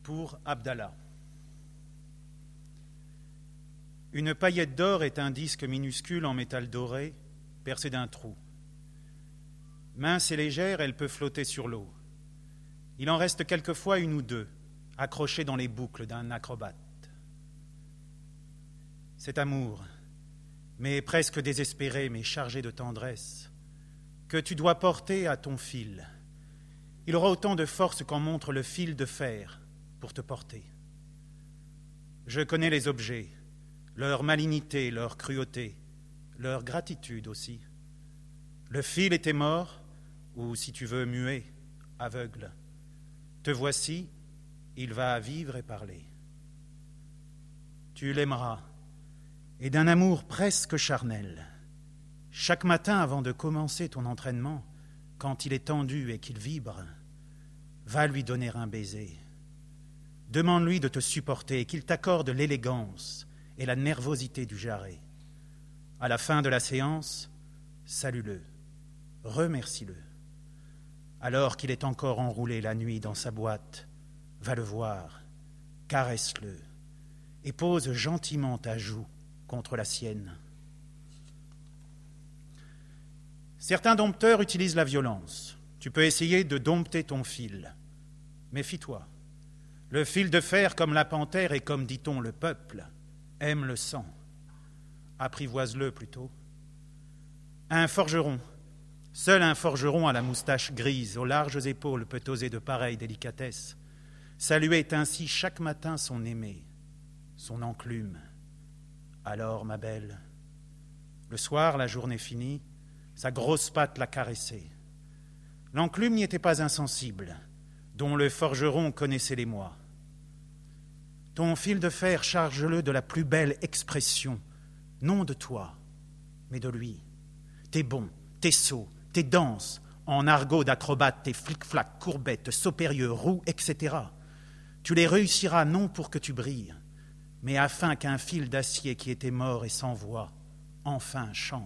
pour Abdallah. Une paillette d'or est un disque minuscule en métal doré, percé d'un trou. Mince et légère, elle peut flotter sur l'eau. Il en reste quelquefois une ou deux, accrochées dans les boucles d'un acrobate. Cet amour, mais presque désespéré, mais chargé de tendresse, que tu dois porter à ton fil. Il aura autant de force qu'en montre le fil de fer pour te porter. Je connais les objets, leur malignité, leur cruauté, leur gratitude aussi. Le fil était mort, ou si tu veux, muet, aveugle. Te voici, il va vivre et parler. Tu l'aimeras, et d'un amour presque charnel. Chaque matin, avant de commencer ton entraînement, quand il est tendu et qu'il vibre, va lui donner un baiser. Demande-lui de te supporter et qu'il t'accorde l'élégance et la nervosité du jarret. À la fin de la séance, salue-le, remercie-le. Alors qu'il est encore enroulé la nuit dans sa boîte, va le voir, caresse-le et pose gentiment ta joue contre la sienne. Certains dompteurs utilisent la violence. Tu peux essayer de dompter ton fil. Méfie-toi. Le fil de fer, comme la panthère et comme, dit-on, le peuple, aime le sang. Apprivoise-le plutôt. Un forgeron, seul un forgeron à la moustache grise, aux larges épaules peut oser de pareilles délicatesses. Saluer ainsi chaque matin son aimé, son enclume. Alors, ma belle, le soir, la journée finie, sa grosse patte l'a caressée. L'enclume n'y était pas insensible, dont le forgeron connaissait les mois. Ton fil de fer, charge-le de la plus belle expression, non de toi, mais de lui. Tes bonds, tes sauts, tes danses, en argot d'acrobate, tes flic-flac, courbettes, saupérieux, roues, etc. Tu les réussiras non pour que tu brilles, mais afin qu'un fil d'acier qui était mort et sans voix, enfin chante.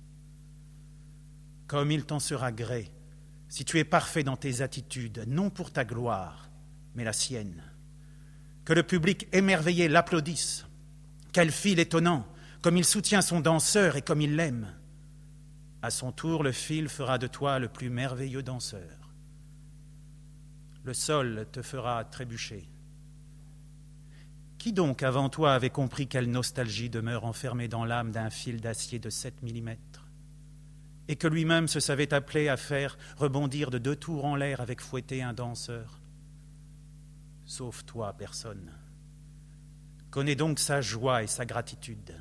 Comme il t'en sera gré, si tu es parfait dans tes attitudes, non pour ta gloire, mais la sienne. Que le public émerveillé l'applaudisse. Quel fil étonnant, comme il soutient son danseur et comme il l'aime. À son tour, le fil fera de toi le plus merveilleux danseur. Le sol te fera trébucher. Qui donc avant toi avait compris quelle nostalgie demeure enfermée dans l'âme d'un fil d'acier de 7 mm et que lui-même se savait appelé à faire rebondir de 2 tours en l'air avec fouetté un danseur? Sauf toi, personne. Connais donc sa joie et sa gratitude.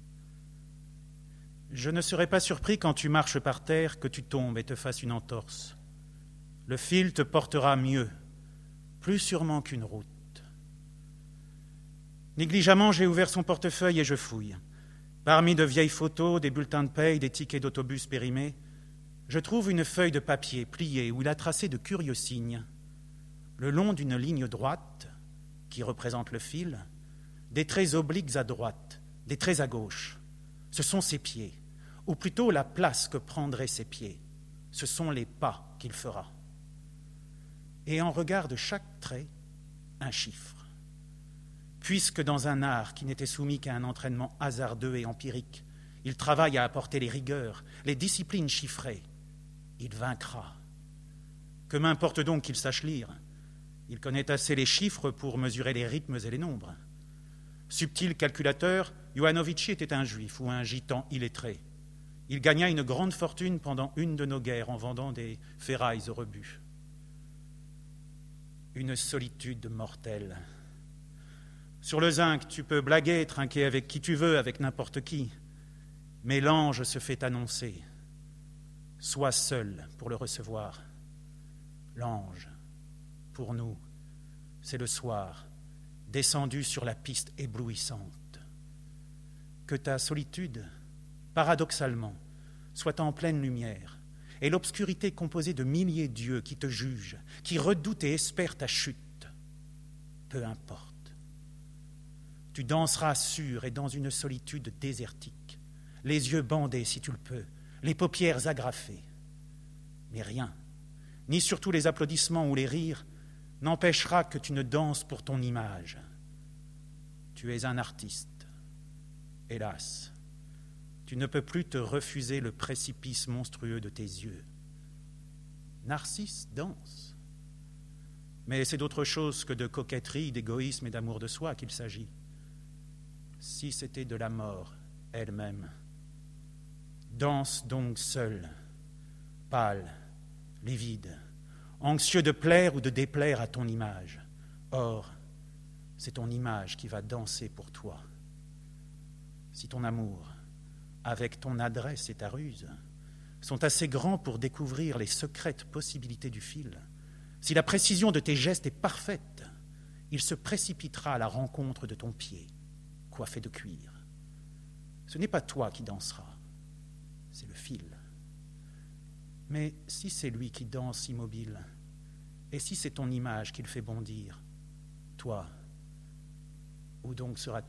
Je ne serais pas surpris quand tu marches par terre que tu tombes et te fasses une entorse. Le fil te portera mieux, plus sûrement qu'une route. Négligemment, j'ai ouvert son portefeuille et je fouille. Parmi de vieilles photos, des bulletins de paye, des tickets d'autobus périmés, je trouve une feuille de papier pliée où il a tracé de curieux signes. Le long d'une ligne droite, qui représente le fil, des traits obliques à droite, des traits à gauche. Ce sont ses pieds, ou plutôt la place que prendraient ses pieds. Ce sont les pas qu'il fera. Et en regard de chaque trait, un chiffre. Puisque dans un art qui n'était soumis qu'à un entraînement hasardeux et empirique, il travaille à apporter les rigueurs, les disciplines chiffrées, il vaincra. Que m'importe donc qu'il sache lire? Il connaît assez les chiffres pour mesurer les rythmes et les nombres. Subtil calculateur, Ioannovici était un juif ou un gitan illettré. Il gagna une grande fortune pendant une de nos guerres en vendant des ferrailles au rebut. Une solitude mortelle. Sur le zinc, tu peux blaguer et trinquer avec qui tu veux, avec n'importe qui. Mais l'ange se fait annoncer. Sois seul pour le recevoir. L'ange, pour nous, c'est le soir, descendu sur la piste éblouissante. Que ta solitude, paradoxalement, soit en pleine lumière, et l'obscurité composée de milliers d'yeux qui te jugent, qui redoutent et espèrent ta chute. Peu importe. Tu danseras sûr et dans une solitude désertique, les yeux bandés si tu le peux, les paupières agrafées. Mais rien, ni surtout les applaudissements ou les rires, n'empêchera que tu ne danses pour ton image. Tu es un artiste. Hélas, tu ne peux plus te refuser le précipice monstrueux de tes yeux. Narcisse danse. Mais c'est d'autre chose que de coquetterie, d'égoïsme et d'amour de soi qu'il s'agit. Si c'était de la mort elle-même. Danse donc seul, pâle, livide, anxieux de plaire ou de déplaire à ton image. Or, c'est ton image qui va danser pour toi. Si ton amour, avec ton adresse et ta ruse, sont assez grands pour découvrir les secrètes possibilités du fil, si la précision de tes gestes est parfaite, il se précipitera à la rencontre de ton pied, coiffé de cuir. Ce n'est pas toi qui danseras, c'est le fil. Mais si c'est lui qui danse immobile, et si c'est ton image qui le fait bondir, toi, où donc seras-tu ?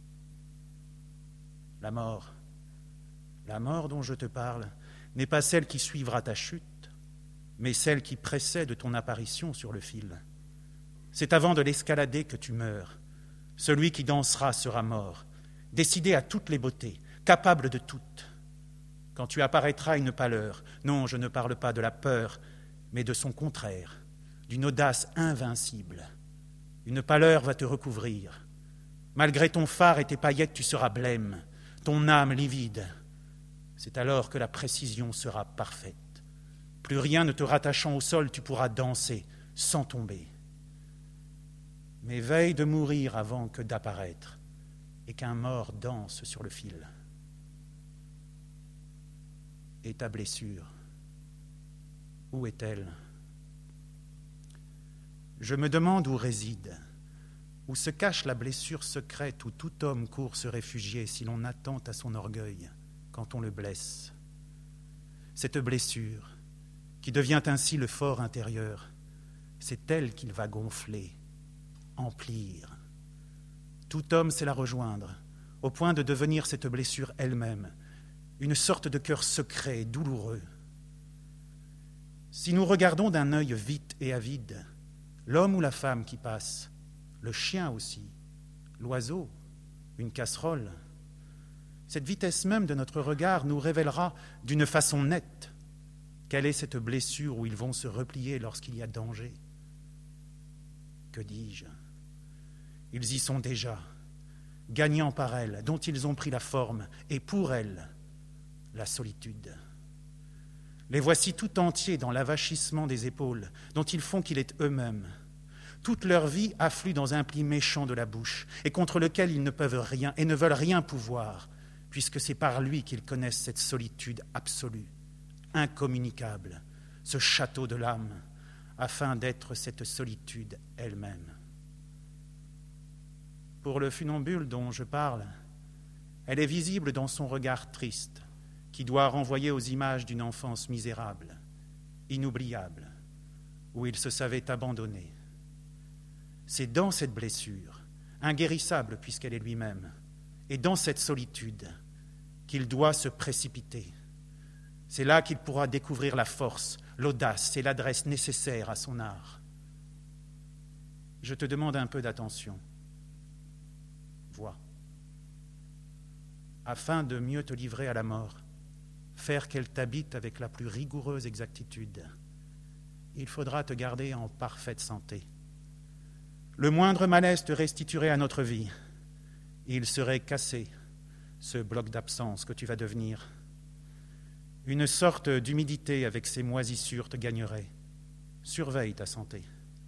La mort dont je te parle, n'est pas celle qui suivra ta chute, mais celle qui précède ton apparition sur le fil. C'est avant de l'escalader que tu meurs. Celui qui dansera sera mort, décidé à toutes les beautés, capable de toutes. Quand tu apparaîtras une pâleur, non, je ne parle pas de la peur, mais de son contraire, d'une audace invincible. Une pâleur va te recouvrir. Malgré ton phare et tes paillettes, tu seras blême, ton âme livide. C'est alors que la précision sera parfaite. Plus rien ne te rattachant au sol, tu pourras danser sans tomber. Mais veille de mourir avant que d'apparaître et qu'un mort danse sur le fil. Et ta blessure, où est-elle ? Je me demande où réside, où se cache la blessure secrète où tout homme court se réfugier si l'on attend à son orgueil quand on le blesse. Cette blessure, qui devient ainsi le fort intérieur, c'est elle qu'il va gonfler, emplir. Tout homme sait la rejoindre, au point de devenir cette blessure elle-même, une sorte de cœur secret et douloureux. Si nous regardons d'un œil vite et avide, l'homme ou la femme qui passe, le chien aussi, l'oiseau, une casserole, cette vitesse même de notre regard nous révélera d'une façon nette quelle est cette blessure où ils vont se replier lorsqu'il y a danger. Que dis-je ? Ils y sont déjà, gagnants par elle, dont ils ont pris la forme, et pour elle, la solitude. Les voici tout entiers dans l'avachissement des épaules, dont ils font qu'il est eux-mêmes. Toute leur vie afflue dans un pli méchant de la bouche, et contre lequel ils ne peuvent rien et ne veulent rien pouvoir, puisque c'est par lui qu'ils connaissent cette solitude absolue, incommunicable, ce château de l'âme, afin d'être cette solitude elle-même. Pour le funambule dont je parle, elle est visible dans son regard triste, qui doit renvoyer aux images d'une enfance misérable, inoubliable, où il se savait abandonné. C'est dans cette blessure, inguérissable puisqu'elle est lui-même, et dans cette solitude qu'il doit se précipiter. C'est là qu'il pourra découvrir la force, l'audace et l'adresse nécessaires à son art. Je te demande un peu d'attention. Vois. Afin de mieux te livrer à la mort, faire qu'elle t'habite avec la plus rigoureuse exactitude, il faudra te garder en parfaite santé. Le moindre malaise te restituerait à notre vie. Il serait cassé, ce bloc d'absence que tu vas devenir. Une sorte d'humidité avec ses moisissures te gagnerait. Surveille ta santé.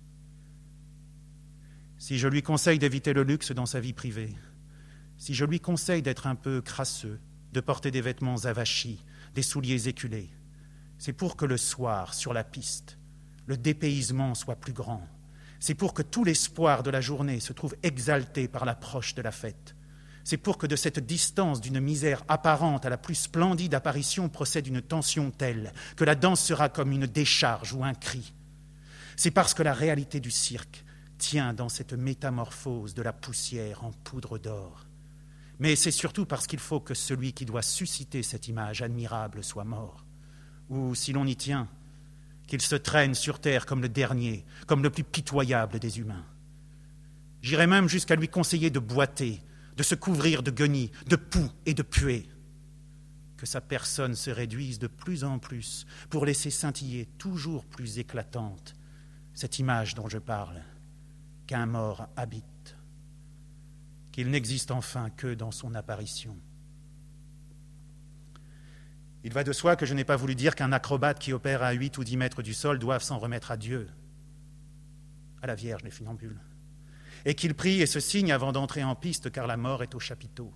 Si je lui conseille d'éviter le luxe dans sa vie privée, si je lui conseille d'être un peu crasseux, de porter des vêtements avachis, des souliers éculés, c'est pour que le soir, sur la piste, le dépaysement soit plus grand. C'est pour que tout l'espoir de la journée se trouve exalté par l'approche de la fête. C'est pour que de cette distance d'une misère apparente à la plus splendide apparition procède une tension telle que la danse sera comme une décharge ou un cri. C'est parce que la réalité du cirque tient dans cette métamorphose de la poussière en poudre d'or. Mais c'est surtout parce qu'il faut que celui qui doit susciter cette image admirable soit mort. Ou, si l'on y tient, qu'il se traîne sur terre comme le dernier, comme le plus pitoyable des humains. J'irais même jusqu'à lui conseiller de boiter, de se couvrir de guenilles, de poux et de puée, que sa personne se réduise de plus en plus pour laisser scintiller toujours plus éclatante cette image dont je parle, qu'un mort habite, qu'il n'existe enfin que dans son apparition. Il va de soi que je n'ai pas voulu dire qu'un acrobate qui opère à 8 ou 10 mètres du sol doive s'en remettre à Dieu, à la Vierge des funambules, et qu'il prie et se signe avant d'entrer en piste, car la mort est au chapiteau.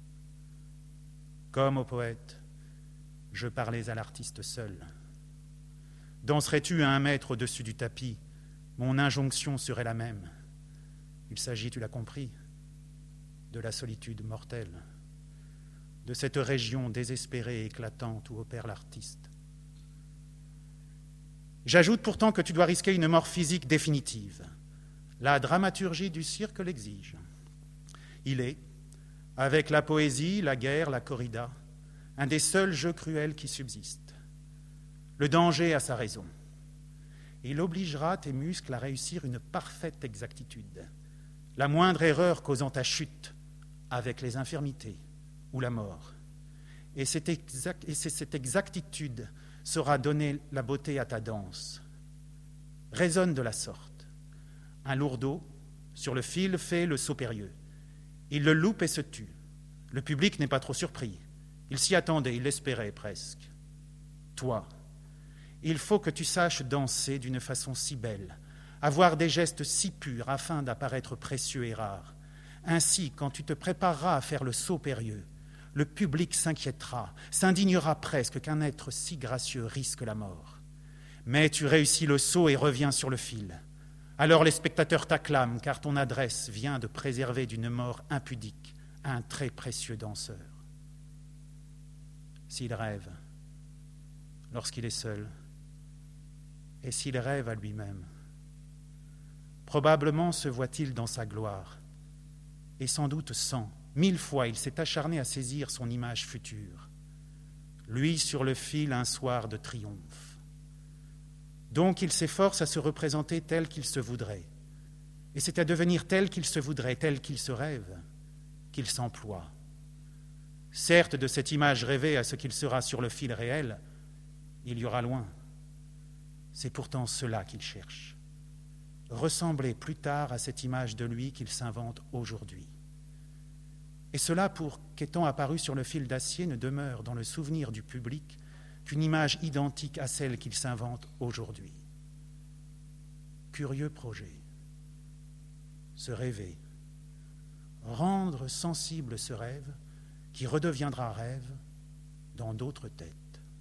Comme au poète, je parlais à l'artiste seul. Danserais-tu à 1 mètre au-dessus du tapis, mon injonction serait la même. Il s'agit, tu l'as compris, de la solitude mortelle, de cette région désespérée et éclatante où opère l'artiste. J'ajoute pourtant que tu dois risquer une mort physique définitive. La dramaturgie du cirque l'exige. Il est, avec la poésie, la guerre, la corrida, un des seuls jeux cruels qui subsistent. Le danger a sa raison. Il obligera tes muscles à réussir une parfaite exactitude. La moindre erreur causant ta chute avec les infirmités ou la mort. Et cette exactitude saura donner la beauté à ta danse. Raisonne de la sorte. Un lourdeau, sur le fil, fait le saut périlleux. Il le loupe et se tue. Le public n'est pas trop surpris. Il s'y attendait, il l'espérait presque. Toi, il faut que tu saches danser d'une façon si belle, avoir des gestes si purs afin d'apparaître précieux et rare. Ainsi, quand tu te prépareras à faire le saut périlleux, le public s'inquiétera, s'indignera presque qu'un être si gracieux risque la mort. Mais tu réussis le saut et reviens sur le fil. Alors les spectateurs t'acclament, car ton adresse vient de préserver d'une mort impudique un très précieux danseur. S'il rêve, lorsqu'il est seul, et s'il rêve à lui-même, probablement se voit-il dans sa gloire, et sans doute 100, 1000 fois il s'est acharné à saisir son image future, lui sur le fil un soir de triomphe. Donc il s'efforce à se représenter tel qu'il se voudrait, et c'est à devenir tel qu'il se voudrait, tel qu'il se rêve, qu'il s'emploie. Certes, de cette image rêvée à ce qu'il sera sur le fil réel, il y aura loin. C'est pourtant cela qu'il cherche. Ressembler plus tard à cette image de lui qu'il s'invente aujourd'hui. Et cela pour qu'étant apparu sur le fil d'acier ne demeure dans le souvenir du public qu'une image identique à celle qu'il s'invente aujourd'hui. Curieux projet. Se rêver. Rendre sensible ce rêve qui redeviendra rêve dans d'autres têtes.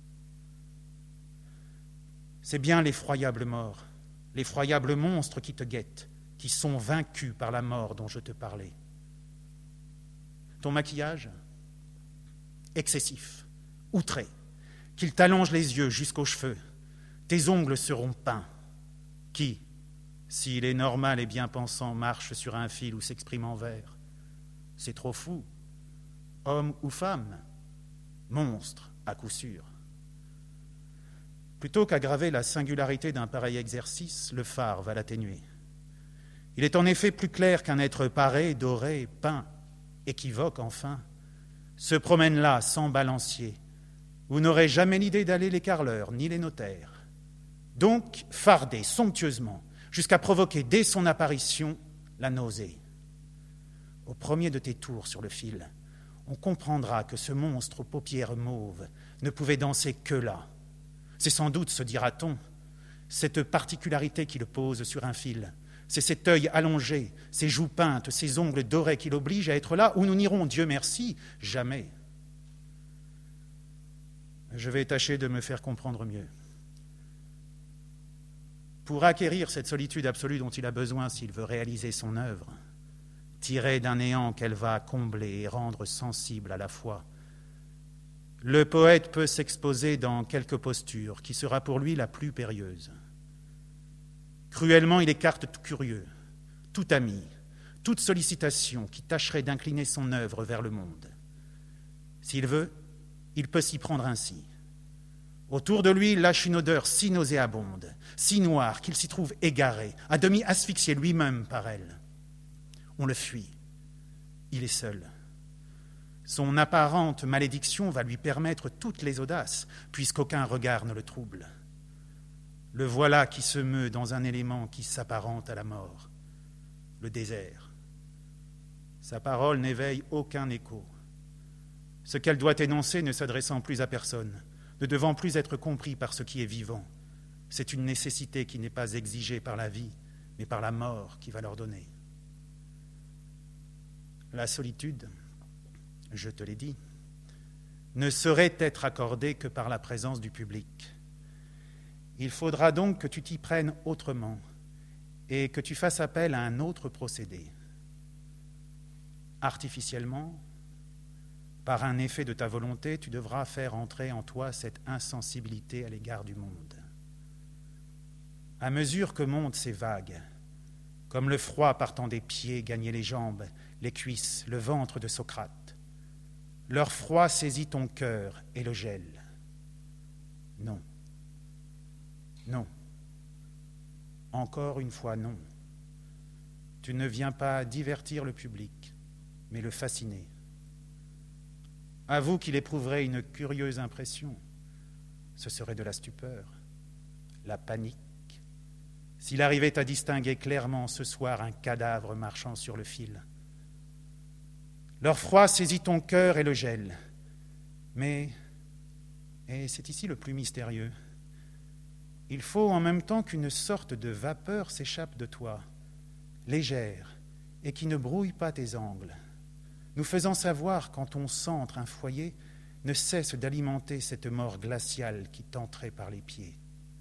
C'est bien l'effroyable mort, l'effroyable monstre qui te guette, qui sont vaincus par la mort dont je te parlais. Ton maquillage, excessif, outré, qu'il t'allonge les yeux jusqu'aux cheveux, tes ongles seront peints. Qui, s'il est normal et bien pensant, marche sur un fil ou s'exprime en vers? C'est trop fou. Homme ou femme, monstre à coup sûr. Plutôt qu'aggraver la singularité d'un pareil exercice, le phare va l'atténuer. Il est en effet plus clair qu'un être paré, doré, peint, équivoque enfin, se promène là sans balancier, où n'aurait jamais l'idée d'aller les carleurs ni les notaires. Donc, fardé somptueusement, jusqu'à provoquer dès son apparition la nausée. Au premier de tes tours sur le fil, on comprendra que ce monstre aux paupières mauves ne pouvait danser que là. C'est sans doute, se dira-t-on, cette particularité qui le pose sur un fil. C'est cet œil allongé, ces joues peintes, ces ongles dorés qui l'obligent à être là où nous n'irons, Dieu merci, jamais. Je vais tâcher de me faire comprendre mieux. Pour acquérir cette solitude absolue dont il a besoin s'il veut réaliser son œuvre, tirée d'un néant qu'elle va combler et rendre sensible à la fois, le poète peut s'exposer dans quelque posture qui sera pour lui la plus périlleuse. Cruellement, il écarte tout curieux, tout ami, toute sollicitation qui tâcherait d'incliner son œuvre vers le monde. S'il veut, il peut s'y prendre ainsi. Autour de lui, il lâche une odeur si nauséabonde, si noire qu'il s'y trouve égaré, à demi asphyxié lui-même par elle. On le fuit. Il est seul. Son apparente malédiction va lui permettre toutes les audaces, puisqu'aucun regard ne le trouble. Le voilà qui se meut dans un élément qui s'apparente à la mort, le désert. Sa parole n'éveille aucun écho. Ce qu'elle doit énoncer ne s'adressant plus à personne, ne devant plus être compris par ce qui est vivant, c'est une nécessité qui n'est pas exigée par la vie, mais par la mort qui va l'ordonner. La solitude, je te l'ai dit, ne saurait être accordée que par la présence du public. Il faudra donc que tu t'y prennes autrement et que tu fasses appel à un autre procédé. Artificiellement, par un effet de ta volonté, tu devras faire entrer en toi cette insensibilité à l'égard du monde. À mesure que montent ces vagues, comme le froid partant des pieds gagnait les jambes, les cuisses, le ventre de Socrate, leur froid saisit ton cœur et le gèle. Non. Non. Encore une fois, non. Tu ne viens pas divertir le public, mais le fasciner. Avoue qu'il éprouverait une curieuse impression. Ce serait de la stupeur, la panique, s'il arrivait à distinguer clairement ce soir un cadavre marchant sur le fil. Leur froid saisit ton cœur et le gèle. Mais, et c'est ici le plus mystérieux, il faut en même temps qu'une sorte de vapeur s'échappe de toi, légère, et qui ne brouille pas tes angles, nous faisant savoir quand ton centre, un foyer, ne cesse d'alimenter cette mort glaciale qui t'entrait par les pieds.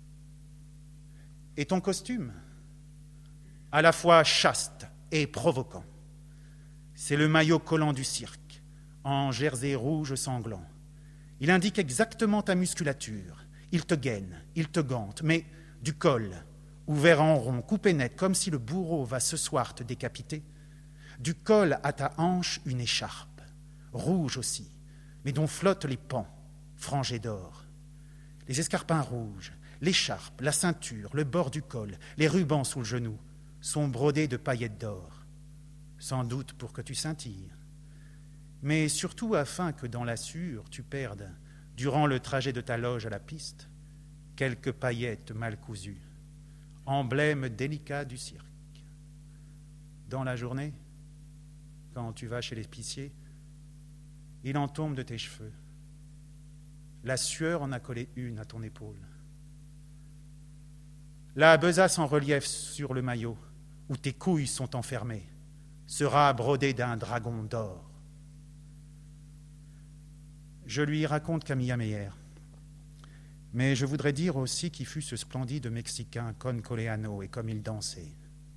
Et ton costume, à la fois chaste et provoquant, c'est le maillot collant du cirque, en jersey rouge sanglant. Il indique exactement ta musculature. Il te gaine, il te gante, mais du col, ouvert en rond, coupé net, comme si le bourreau va ce soir te décapiter, du col à ta hanche une écharpe, rouge aussi, mais dont flottent les pans, frangés d'or. Les escarpins rouges, l'écharpe, la ceinture, le bord du col, les rubans sous le genou, sont brodés de paillettes d'or, sans doute pour que tu scintilles, mais surtout afin que dans la sueur tu perdes, durant le trajet de ta loge à la piste, quelques paillettes mal cousues, emblème délicat du cirque. Dans la journée, quand tu vas chez l'épicier, il en tombe de tes cheveux. La sueur en a collé une à ton épaule. La besace en relief sur le maillot, où tes couilles sont enfermées, sera brodée d'un dragon d'or. Je lui raconte Camilla Meyer, mais je voudrais dire aussi qui fut ce splendide Mexicain Con Coleano et comme il dansait.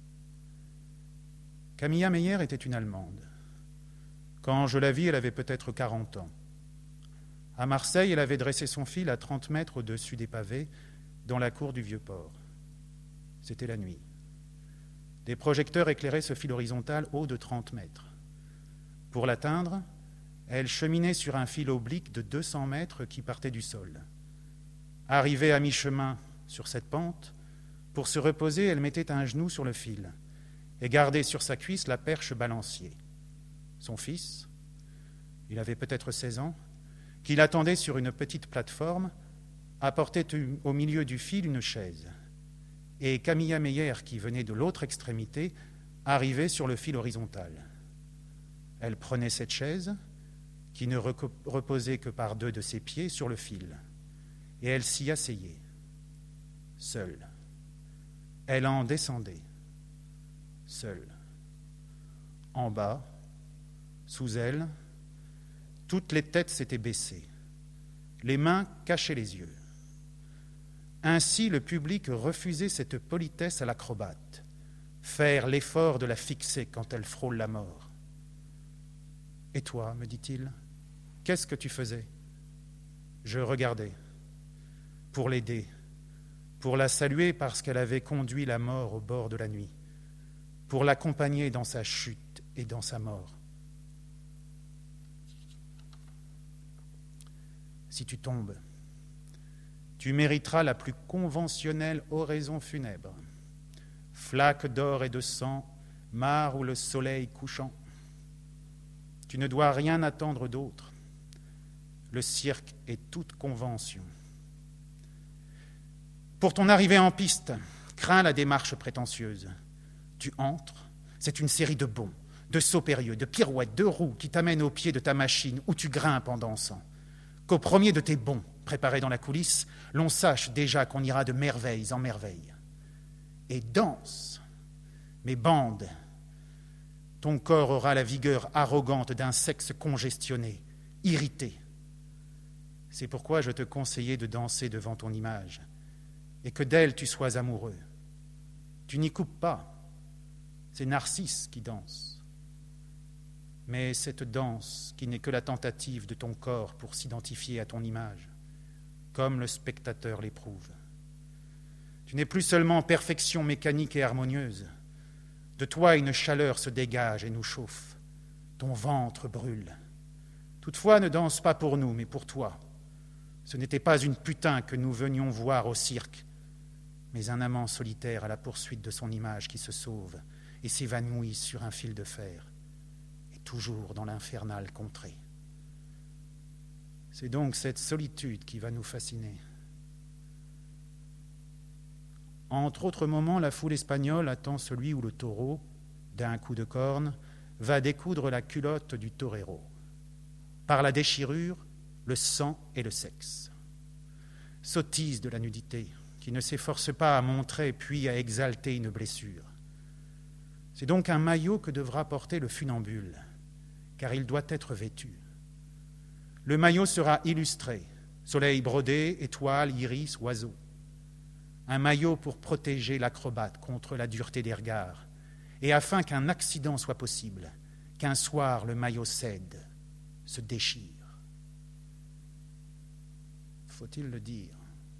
Camilla Meyer était une Allemande. Quand je la vis, elle avait peut-être 40 ans. À Marseille, elle avait dressé son fil à 30 mètres au-dessus des pavés, dans la cour du Vieux-Port. C'était la nuit. Des projecteurs éclairaient ce fil horizontal haut de 30 mètres. Pour l'atteindre, elle cheminait sur un fil oblique de 200 mètres qui partait du sol. Arrivée à mi-chemin sur cette pente, pour se reposer, elle mettait un genou sur le fil et gardait sur sa cuisse la perche balancier. Son fils, il avait peut-être 16 ans, qui l'attendait sur une petite plateforme, apportait au milieu du fil une chaise. Et Camilla Meyer, qui venait de l'autre extrémité, arrivait sur le fil horizontal. Elle prenait cette chaise, qui ne reposait que par 2 de ses pieds, sur le fil, et elle s'y asseyait, seule. Elle en descendait, seule. En bas, sous elle, toutes les têtes s'étaient baissées, les mains cachaient les yeux. Ainsi, le public refusait cette politesse à l'acrobate, faire l'effort de la fixer quand elle frôle la mort. « Et toi, me dit-il, qu'est-ce que tu faisais ?» Je regardais, pour l'aider, pour la saluer parce qu'elle avait conduit la mort au bord de la nuit, pour l'accompagner dans sa chute et dans sa mort. Si tu tombes, tu mériteras la plus conventionnelle oraison funèbre. Flaque d'or et de sang, mare où le soleil couchant. Tu ne dois rien attendre d'autre. Le cirque est toute convention. Pour ton arrivée en piste, crains la démarche prétentieuse. Tu entres, c'est une série de bonds, de sauts périlleux, de pirouettes, de roues qui t'amènent au pied de ta machine où tu grimpes en dansant. Qu'au premier de tes bonds, préparés dans la coulisse, l'on sache déjà qu'on ira de merveilles en merveilles. Et danse, mais bande. Ton corps aura la vigueur arrogante d'un sexe congestionné, irrité. C'est pourquoi je te conseillais de danser devant ton image, et que d'elle tu sois amoureux. Tu n'y coupes pas, c'est Narcisse qui danse. Mais cette danse qui n'est que la tentative de ton corps pour s'identifier à ton image, comme le spectateur l'éprouve. Tu n'es plus seulement perfection mécanique et harmonieuse. De toi une chaleur se dégage et nous chauffe. Ton ventre brûle. Toutefois, ne danse pas pour nous, mais pour toi. Ce n'était pas une putain que nous venions voir au cirque, mais un amant solitaire à la poursuite de son image qui se sauve et s'évanouit sur un fil de fer, et toujours dans l'infernale contrée. C'est donc cette solitude qui va nous fasciner. Entre autres moments, la foule espagnole attend celui où le taureau, d'un coup de corne, va découdre la culotte du torero. Par la déchirure, le sang et le sexe. Sottise de la nudité, qui ne s'efforce pas à montrer puis à exalter une blessure. C'est donc un maillot que devra porter le funambule, car il doit être vêtu. Le maillot sera illustré, soleil brodé, étoiles, iris, oiseaux. Un maillot pour protéger l'acrobate contre la dureté des regards, et afin qu'un accident soit possible, qu'un soir le maillot cède, se déchire. Faut-il le dire ?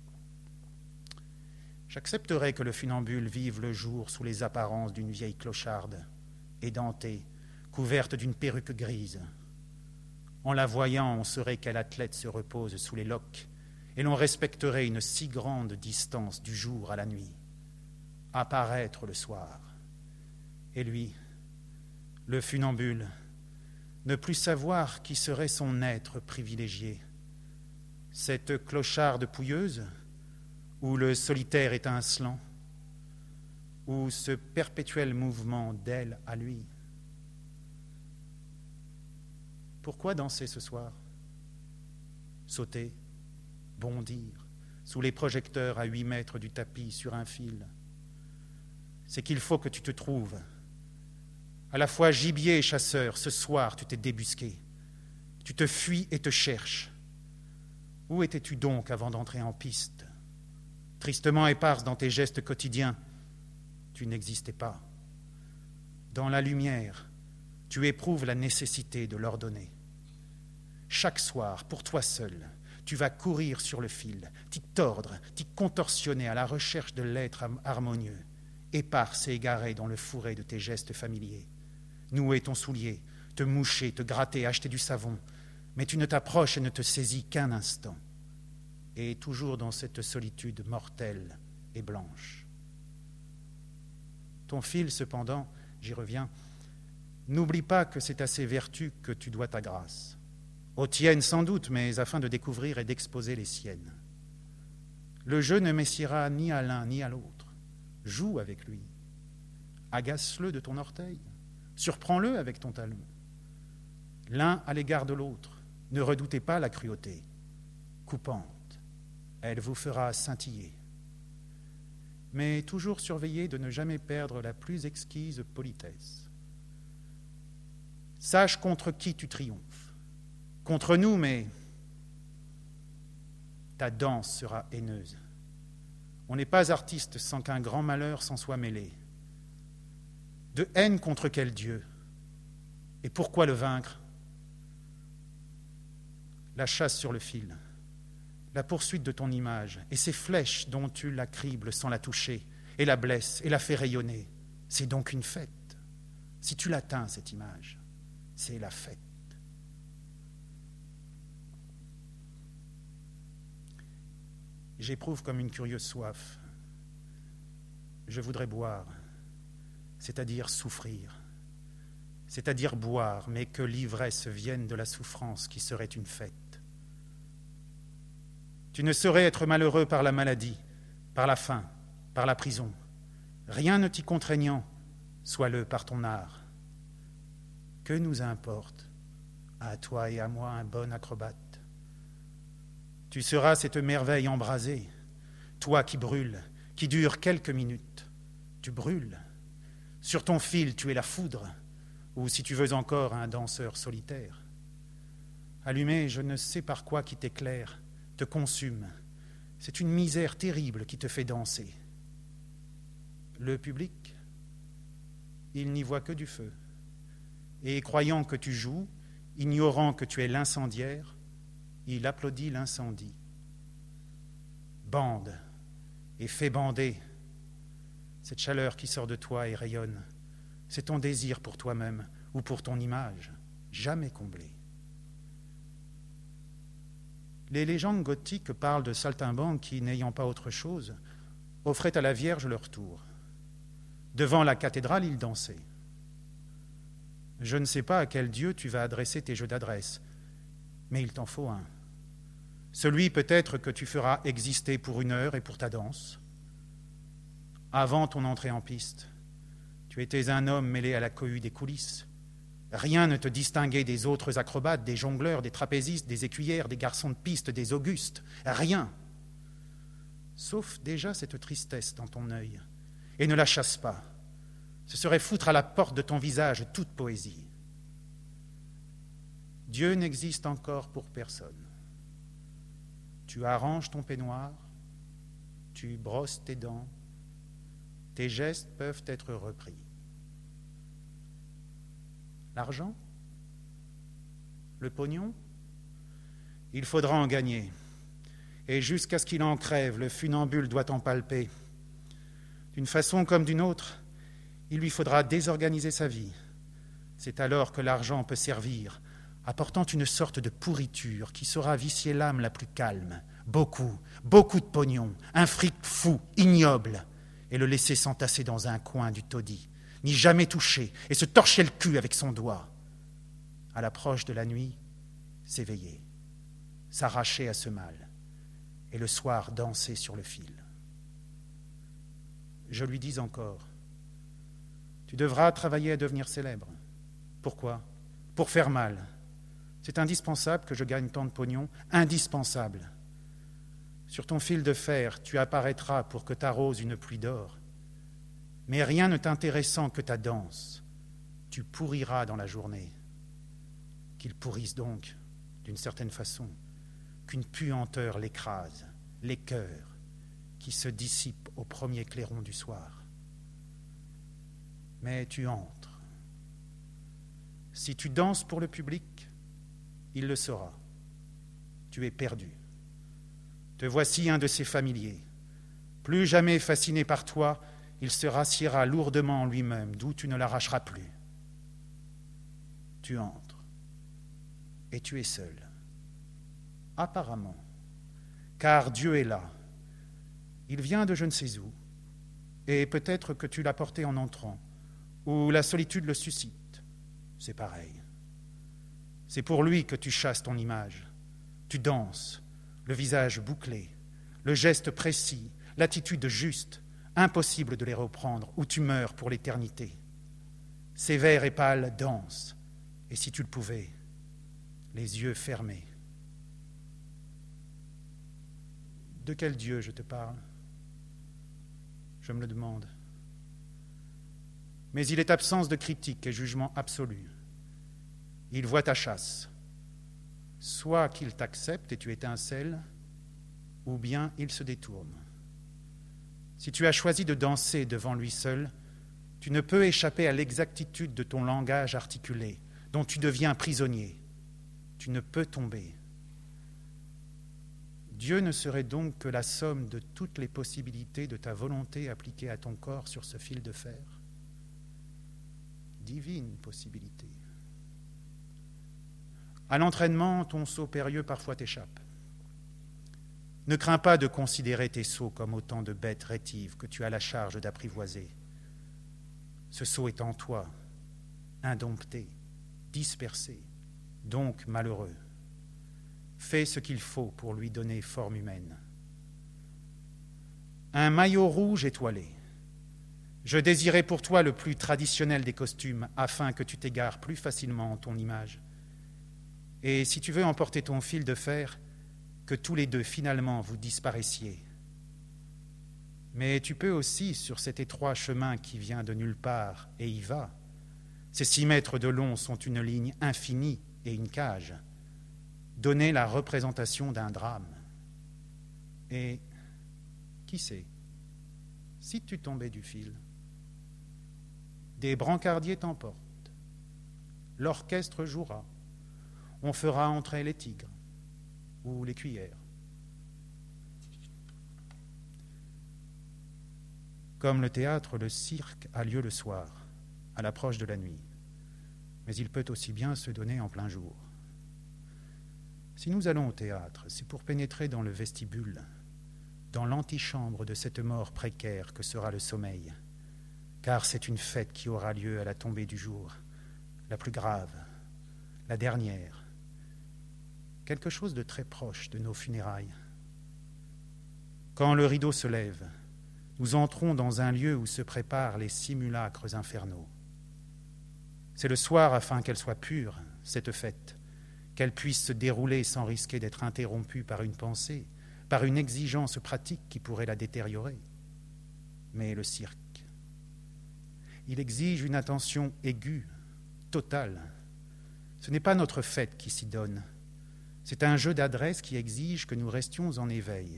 J'accepterais que le funambule vive le jour sous les apparences d'une vieille clocharde, édentée, couverte d'une perruque grise. En la voyant, on saurait quel athlète se repose sous les loques, et l'on respecterait une si grande distance du jour à la nuit. Apparaître le soir. Et lui, le funambule, ne plus savoir qui serait son être privilégié. Cette clocharde pouilleuse, ou le solitaire étincelant, ou ce perpétuel mouvement d'elle à lui. Pourquoi danser ce soir ? Sauter, bondir, sous les projecteurs à 8 mètres du tapis sur un fil. C'est qu'il faut que tu te trouves. À la fois gibier et chasseur, ce soir tu t'es débusqué. Tu te fuis et te cherches. Où étais-tu donc avant d'entrer en piste ? Tristement éparse dans tes gestes quotidiens, tu n'existais pas. Dans la lumière, tu éprouves la nécessité de l'ordonner. Chaque soir, pour toi seul, tu vas courir sur le fil, t'y tordre, t'y contorsionner à la recherche de l'être harmonieux, éparse et égaré dans le fourré de tes gestes familiers. Nouer ton soulier, te moucher, te gratter, acheter du savon, mais tu ne t'approches et ne te saisis qu'un instant. Et toujours dans cette solitude mortelle et blanche. Ton fil, cependant, j'y reviens, n'oublie pas que c'est à ces vertus que tu dois ta grâce. Aux tiennes sans doute, mais afin de découvrir et d'exposer les siennes. Le jeu ne messiera ni à l'un ni à l'autre. Joue avec lui. Agace-le de ton orteil. Surprends-le avec ton talon. L'un à l'égard de l'autre. Ne redoutez pas la cruauté. Coupante, elle vous fera scintiller. Mais toujours surveillez de ne jamais perdre la plus exquise politesse. Sache contre qui tu triomphes. Contre nous, mais ta danse sera haineuse. On n'est pas artiste sans qu'un grand malheur s'en soit mêlé. De haine contre quel Dieu ? Et pourquoi le vaincre ? La chasse sur le fil, la poursuite de ton image, et ces flèches dont tu la cribles sans la toucher, et la blesses, et la fais rayonner. C'est donc une fête. Si tu l'atteins, cette image, c'est la fête. J'éprouve comme une curieuse soif. Je voudrais boire, c'est-à-dire souffrir, c'est-à-dire boire, mais que l'ivresse vienne de la souffrance qui serait une fête. Tu ne saurais être malheureux par la maladie, par la faim, par la prison. Rien ne t'y contraignant, sois-le par ton art. Que nous importe, à toi et à moi, un bon acrobate? Tu seras cette merveille embrasée, toi qui brûles, qui dure quelques minutes. Tu brûles. Sur ton fil, tu es la foudre, ou si tu veux encore, un danseur solitaire. Allumé, je ne sais par quoi qui t'éclaire, te consume. C'est une misère terrible qui te fait danser. Le public, il n'y voit que du feu. Et croyant que tu joues, ignorant que tu es l'incendiaire, il applaudit l'incendie. Bande et fais bander. Cette chaleur qui sort de toi et rayonne, c'est ton désir pour toi-même ou pour ton image, jamais comblé. Les légendes gothiques parlent de saltimbanques qui, n'ayant pas autre chose, offraient à la Vierge leur tour. Devant la cathédrale, ils dansaient. Je ne sais pas à quel Dieu tu vas adresser tes jeux d'adresse, mais il t'en faut un. Celui peut-être que tu feras exister pour une heure et pour ta danse. Avant ton entrée en piste, tu étais un homme mêlé à la cohue des coulisses. Rien ne te distinguait des autres acrobates, des jongleurs, des trapézistes, des écuyères, des garçons de piste, des augustes. Rien. Sauf déjà cette tristesse dans ton œil. Et ne la chasse pas. Ce serait foutre à la porte de ton visage toute poésie. Dieu n'existe encore pour personne. Tu arranges ton peignoir, tu brosses tes dents, tes gestes peuvent être repris. L'argent? Le pognon? Il faudra en gagner. Et jusqu'à ce qu'il en crève, le funambule doit en palper. D'une façon comme d'une autre, il lui faudra désorganiser sa vie. C'est alors que l'argent peut servir, apportant une sorte de pourriture qui saura vicier l'âme la plus calme. Beaucoup de pognon, un fric fou, ignoble, et le laisser s'entasser dans un coin du taudis, n'y jamais toucher et se torcher le cul avec son doigt. À l'approche de la nuit, s'éveiller, s'arracher à ce mal, et le soir danser sur le fil. Je lui dis encore, tu devras travailler à devenir célèbre. Pourquoi? Pour faire mal. C'est indispensable que je gagne tant de pognon, indispensable. Sur ton fil de fer, tu apparaîtras pour que t'arrose une pluie d'or. Mais rien ne t'intéressant que ta danse, tu pourriras dans la journée. Qu'il pourrisse donc, d'une certaine façon, qu'une puanteur l'écrase, l'écœure, qui se dissipe au premier clairon du soir. Mais tu entres. Si tu danses pour le public, il le saura. Tu es perdu. Te voici un de ses familiers. Plus jamais fasciné par toi, il se rassiera lourdement en lui-même, d'où tu ne l'arracheras plus. Tu entres, et tu es seul. Apparemment, car Dieu est là. Il vient de je ne sais où, et peut-être que tu l'as porté en entrant, ou la solitude le suscite. C'est pareil. C'est pour lui que tu chasses ton image. Tu danses, le visage bouclé, le geste précis, l'attitude juste, impossible de les reprendre, ou tu meurs pour l'éternité. Sévère et pâle, danse, et si tu le pouvais, les yeux fermés. De quel Dieu je te parle? Je me le demande. Mais il est absence de critique et jugement absolu. Il voit ta chasse. Soit qu'il t'accepte et tu étincelles, ou bien il se détourne. Si tu as choisi de danser devant lui seul, tu ne peux échapper à l'exactitude de ton langage articulé, dont tu deviens prisonnier. Tu ne peux tomber. Dieu ne serait donc que la somme de toutes les possibilités de ta volonté appliquée à ton corps sur ce fil de fer. Divine possibilité. À l'entraînement, ton saut périlleux parfois t'échappe. Ne crains pas de considérer tes sceaux comme autant de bêtes rétives que tu as la charge d'apprivoiser. Ce sceau est en toi, indompté, dispersé, donc malheureux. Fais ce qu'il faut pour lui donner forme humaine. Un maillot rouge étoilé. Je désirais pour toi le plus traditionnel des costumes, afin que tu t'égares plus facilement en ton image. Et si tu veux emporter ton fil de fer, que tous les deux finalement vous disparaissiez. Mais tu peux aussi, sur cet étroit chemin qui vient de nulle part et y va, ces 6 mètres de long sont une ligne infinie et une cage, donner la représentation d'un drame. Et qui sait, si tu tombais du fil, des brancardiers t'emportent, l'orchestre jouera, on fera entrer les tigres ou les cuillères. Comme le théâtre, le cirque a lieu le soir, à l'approche de la nuit, mais il peut aussi bien se donner en plein jour. Si nous allons au théâtre, c'est pour pénétrer dans le vestibule, dans l'antichambre de cette mort précaire que sera le sommeil, car c'est une fête qui aura lieu à la tombée du jour, la plus grave, la dernière, quelque chose de très proche de nos funérailles. Quand le rideau se lève, nous entrons dans un lieu où se préparent les simulacres infernaux. C'est le soir afin qu'elle soit pure, cette fête, qu'elle puisse se dérouler sans risquer d'être interrompue par une pensée, par une exigence pratique qui pourrait la détériorer. Mais le cirque, il exige une attention aiguë, totale. Ce n'est pas notre fête qui s'y donne. C'est un jeu d'adresse qui exige que nous restions en éveil.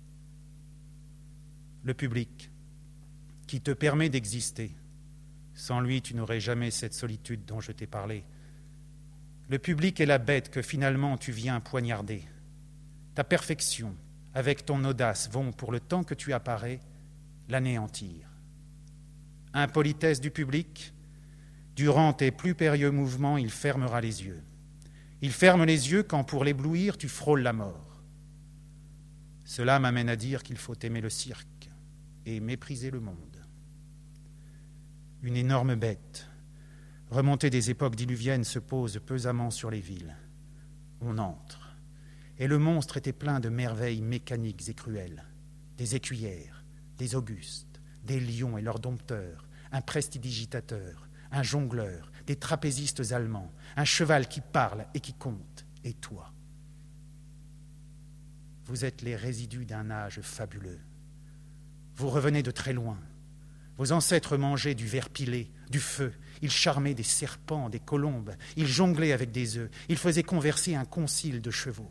Le public, qui te permet d'exister. Sans lui, tu n'aurais jamais cette solitude dont je t'ai parlé. Le public est la bête que finalement tu viens poignarder. Ta perfection, avec ton audace, vont, pour le temps que tu apparais, l'anéantir. Impolitesse du public, durant tes plus périlleux mouvements, il fermera les yeux. Il ferme les yeux quand, pour l'éblouir, tu frôles la mort. Cela m'amène à dire qu'il faut aimer le cirque et mépriser le monde. Une énorme bête, remontée des époques diluviennes, se pose pesamment sur les villes. On entre, et le monstre était plein de merveilles mécaniques et cruelles, des écuyères, des augustes, des lions et leurs dompteurs, un prestidigitateur, un jongleur, des trapézistes allemands, un cheval qui parle et qui compte, et toi. Vous êtes les résidus d'un âge fabuleux. Vous revenez de très loin. Vos ancêtres mangeaient du ver pilé, du feu. Ils charmaient des serpents, des colombes. Ils jonglaient avec des œufs. Ils faisaient converser un concile de chevaux.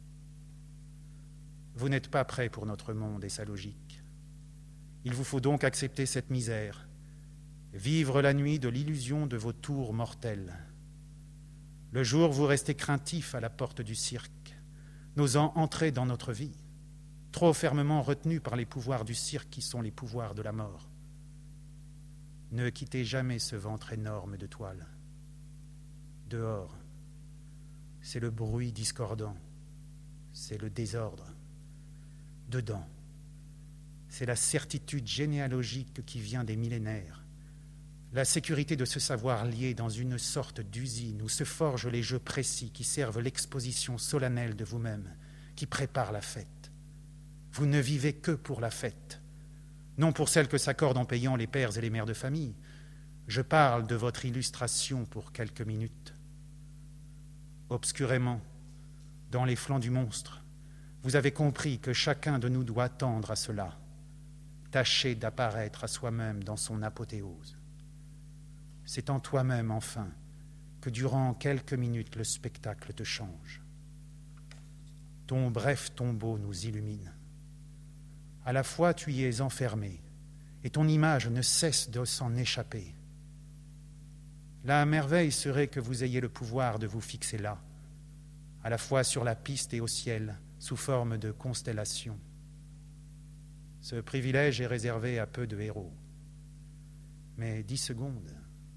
Vous n'êtes pas prêts pour notre monde et sa logique. Il vous faut donc accepter cette misère, vivre la nuit de l'illusion de vos tours mortelles. Le jour, vous restez craintifs à la porte du cirque, n'osant entrer dans notre vie, trop fermement retenus par les pouvoirs du cirque qui sont les pouvoirs de la mort. Ne quittez jamais ce ventre énorme de toile. Dehors, c'est le bruit discordant, c'est le désordre. Dedans, c'est la certitude généalogique qui vient des millénaires, la sécurité de ce savoir lié dans une sorte d'usine où se forgent les jeux précis qui servent l'exposition solennelle de vous-même, qui préparent la fête. Vous ne vivez que pour la fête, non pour celle que s'accordent en payant les pères et les mères de famille. Je parle de votre illustration pour quelques minutes. Obscurément, dans les flancs du monstre, vous avez compris que chacun de nous doit tendre à cela, tâcher d'apparaître à soi-même dans son apothéose. C'est en toi-même, enfin, que durant quelques minutes le spectacle te change. Ton bref tombeau nous illumine. À la fois tu y es enfermé, et ton image ne cesse de s'en échapper. La merveille serait que vous ayez le pouvoir de vous fixer là, à la fois sur la piste et au ciel, sous forme de constellation. Ce privilège est réservé à peu de héros. Mais 10 secondes,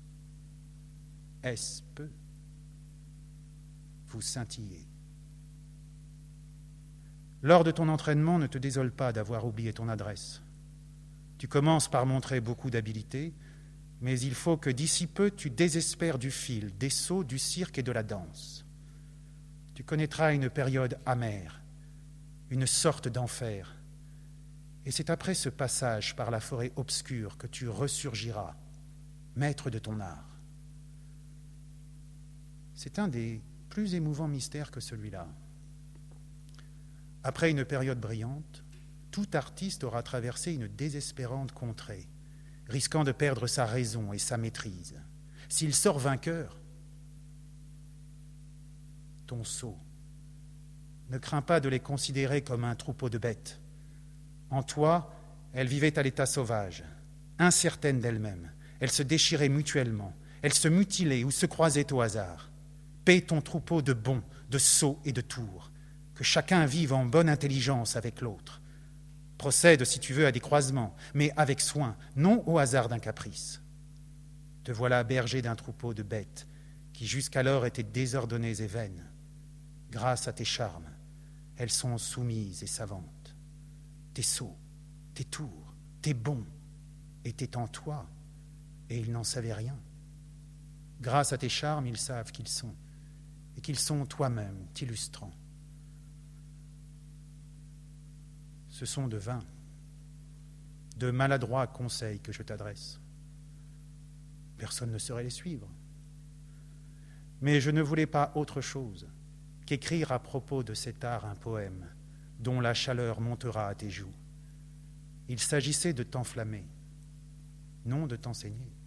est-ce peu? Vous scintillez. Lors de ton entraînement, ne te désole pas d'avoir oublié ton adresse. Tu commences par montrer beaucoup d'habileté, mais il faut que d'ici peu tu désespères du fil, des sauts, du cirque et de la danse. Tu connaîtras une période amère, une sorte d'enfer, et c'est après ce passage par la forêt obscure que tu ressurgiras, maître de ton art. C'est un des plus émouvants mystères que celui-là. Après une période brillante, tout artiste aura traversé une désespérante contrée, risquant de perdre sa raison et sa maîtrise. S'il sort vainqueur, ton sceau, ne crains pas de les considérer comme un troupeau de bêtes. En toi, elles vivaient à l'état sauvage, incertaines d'elles-mêmes. Elles se déchiraient mutuellement, elles se mutilaient ou se croisaient au hasard. Paie ton troupeau de bons, de sots et de tours, que chacun vive en bonne intelligence avec l'autre. Procède, si tu veux, à des croisements, mais avec soin, non au hasard d'un caprice. Te voilà berger d'un troupeau de bêtes qui jusqu'alors étaient désordonnées et vaines. Grâce à tes charmes, elles sont soumises et savantes. Tes sots, tes tours, tes bons étaient en toi, et ils n'en savaient rien. Grâce à tes charmes, ils savent qu'ils sont, et qu'ils sont toi-même t'illustrant. Ce sont de vains, de maladroits conseils que je t'adresse. Personne ne saurait les suivre. Mais je ne voulais pas autre chose qu'écrire à propos de cet art un poème dont la chaleur montera à tes joues. Il s'agissait de t'enflammer, non de t'enseigner.